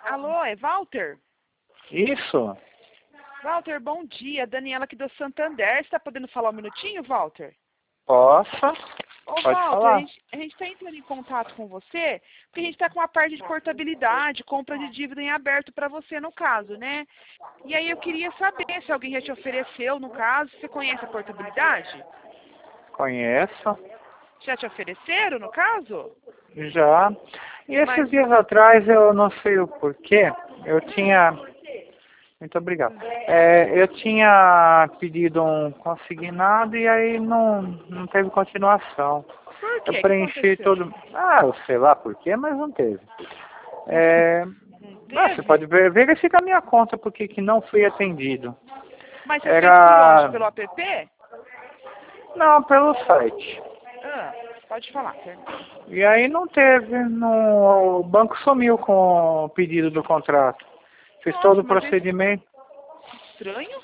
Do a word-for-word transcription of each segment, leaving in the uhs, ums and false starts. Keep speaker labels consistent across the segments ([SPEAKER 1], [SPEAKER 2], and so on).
[SPEAKER 1] Alô, é Walter?
[SPEAKER 2] Isso.
[SPEAKER 1] Walter, bom dia. Daniela aqui do Santander. Você está podendo falar um minutinho, Walter?
[SPEAKER 2] Posso?
[SPEAKER 1] Ô,
[SPEAKER 2] Pode
[SPEAKER 1] Walter,
[SPEAKER 2] falar.
[SPEAKER 1] a gente a está entrando em contato com você porque a gente está com uma parte de portabilidade, compra de dívida em aberto para você, no caso, né? E aí eu queria saber se alguém já te ofereceu, no caso. Você conhece a portabilidade?
[SPEAKER 2] Conheço.
[SPEAKER 1] Já te ofereceram, no caso?
[SPEAKER 2] Já. E esses
[SPEAKER 1] Mas,
[SPEAKER 2] dias atrás, eu não sei o porquê, eu tinha... Muito obrigado. É, eu tinha pedido um consignado e aí não, não teve continuação.
[SPEAKER 1] por
[SPEAKER 2] Eu
[SPEAKER 1] quê? O que
[SPEAKER 2] preenchi
[SPEAKER 1] aconteceu?
[SPEAKER 2] todo... Ah, eu sei lá porquê, mas não teve. É...
[SPEAKER 1] Não
[SPEAKER 2] Ah, você
[SPEAKER 1] teve?
[SPEAKER 2] pode ver, verificar a minha conta porque que não fui atendido.
[SPEAKER 1] Mas você fez por onde?
[SPEAKER 2] Era...
[SPEAKER 1] Pelo app?
[SPEAKER 2] Não, pelo site.
[SPEAKER 1] Ah, pode falar, termina.
[SPEAKER 2] E aí não teve, no, o banco sumiu com o pedido do contrato. Fiz todo
[SPEAKER 1] Nossa,
[SPEAKER 2] o
[SPEAKER 1] mas esse
[SPEAKER 2] procedimento.
[SPEAKER 1] estranho.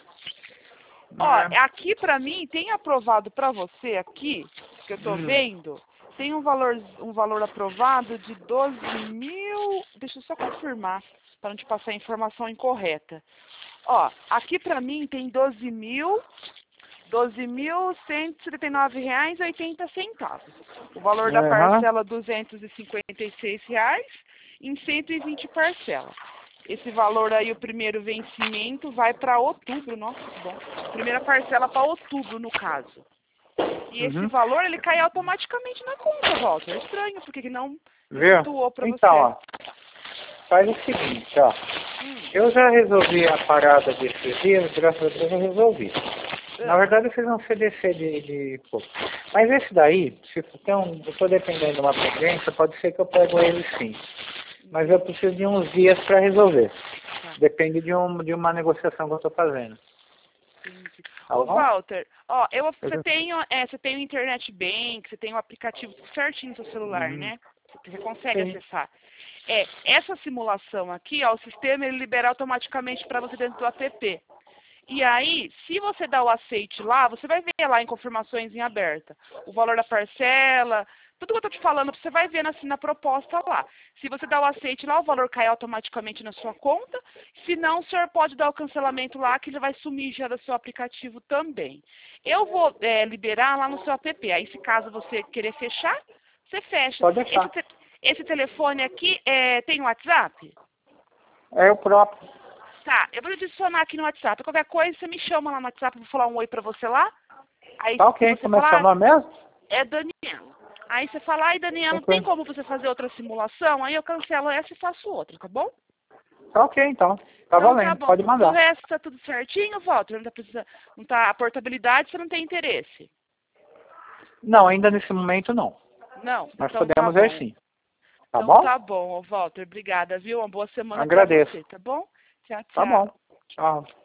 [SPEAKER 1] Ó,
[SPEAKER 2] É.
[SPEAKER 1] aqui pra mim, tem aprovado pra você aqui, que eu tô
[SPEAKER 2] Hum.
[SPEAKER 1] vendo, tem um valor, um valor aprovado de doze mil, deixa eu só confirmar, para não te passar a informação incorreta. Ó, aqui pra mim tem doze mil, doze mil cento e setenta e nove reais e oitenta centavos. O valor da
[SPEAKER 2] Aham.
[SPEAKER 1] parcela duzentos e cinquenta e seis reais em cento e vinte parcelas. Esse valor aí, o primeiro vencimento, vai para outubro. Nossa, que bom. Primeira parcela para outubro, no caso. E esse
[SPEAKER 2] Uhum.
[SPEAKER 1] valor, ele cai automaticamente na conta, Walter. É estranho, porque que não
[SPEAKER 2] Viu?
[SPEAKER 1] efetuou para
[SPEAKER 2] Então,
[SPEAKER 1] você.
[SPEAKER 2] ó, faz o seguinte, ó.
[SPEAKER 1] Hum.
[SPEAKER 2] Eu já resolvi a parada desses dias, graças a Deus eu resolvi. Na
[SPEAKER 1] Ah,
[SPEAKER 2] verdade eu fiz um C D C de, de pô. Mas esse daí, se tem um, eu estou dependendo de uma pendência, pode ser que eu pego ele sim. Mas eu preciso de uns dias para resolver.
[SPEAKER 1] tá.
[SPEAKER 2] Depende de, um, de uma negociação que eu estou fazendo.
[SPEAKER 1] Entendi.
[SPEAKER 2] Tá
[SPEAKER 1] Ô,
[SPEAKER 2] bom?
[SPEAKER 1] Walter, ó, eu, você
[SPEAKER 2] Eu-
[SPEAKER 1] tem, ó, é, você tem o Internet Bank, você tem o aplicativo certinho no seu celular,
[SPEAKER 2] Uhum.
[SPEAKER 1] né? Você consegue
[SPEAKER 2] Sim.
[SPEAKER 1] acessar. É, essa simulação aqui, ó, o sistema ele libera automaticamente para você dentro do app. E aí, se você dá o aceite lá, você vai ver lá em confirmações em aberta o valor da parcela, tudo que eu tô te falando, você vai ver assim na proposta lá. Se você dá o aceite lá, o valor cai automaticamente na sua conta. Se não, o senhor pode dar o cancelamento lá, que ele vai sumir já do seu aplicativo também. Eu vou é, liberar lá no seu app. Aí, se caso você querer fechar, você fecha.
[SPEAKER 2] Pode
[SPEAKER 1] Esse,
[SPEAKER 2] deixar.
[SPEAKER 1] te- esse telefone aqui é, tem WhatsApp?
[SPEAKER 2] É o próprio.
[SPEAKER 1] Tá, eu vou adicionar aqui no WhatsApp. Qualquer coisa, você me chama lá no WhatsApp, eu vou falar um oi pra você lá. Aí,
[SPEAKER 2] Tá
[SPEAKER 1] se
[SPEAKER 2] ok.
[SPEAKER 1] você
[SPEAKER 2] Como é seu
[SPEAKER 1] falar,
[SPEAKER 2] nome mesmo?
[SPEAKER 1] é Daniela. Aí você fala, ai, Daniela, não tem
[SPEAKER 2] Tranquilo.
[SPEAKER 1] como você fazer outra simulação? Aí eu cancelo essa e faço outra, tá bom?
[SPEAKER 2] Tá ok, então. Tá
[SPEAKER 1] Então tá
[SPEAKER 2] valendo.
[SPEAKER 1] bom.
[SPEAKER 2] Pode
[SPEAKER 1] Do
[SPEAKER 2] mandar.
[SPEAKER 1] resto tá tudo certinho, Walter? Não tá precisando, não tá, a portabilidade você não tem interesse?
[SPEAKER 2] Não, ainda nesse momento não.
[SPEAKER 1] Não?
[SPEAKER 2] Nós
[SPEAKER 1] Então tá
[SPEAKER 2] podemos ver
[SPEAKER 1] bom.
[SPEAKER 2] sim. Tá
[SPEAKER 1] Então
[SPEAKER 2] bom?
[SPEAKER 1] tá bom, Walter. Obrigada, viu? Uma boa semana pra
[SPEAKER 2] Agradeço.
[SPEAKER 1] você, tá bom? Tchau,
[SPEAKER 2] Tá bom.
[SPEAKER 1] tchau.
[SPEAKER 2] Tchau.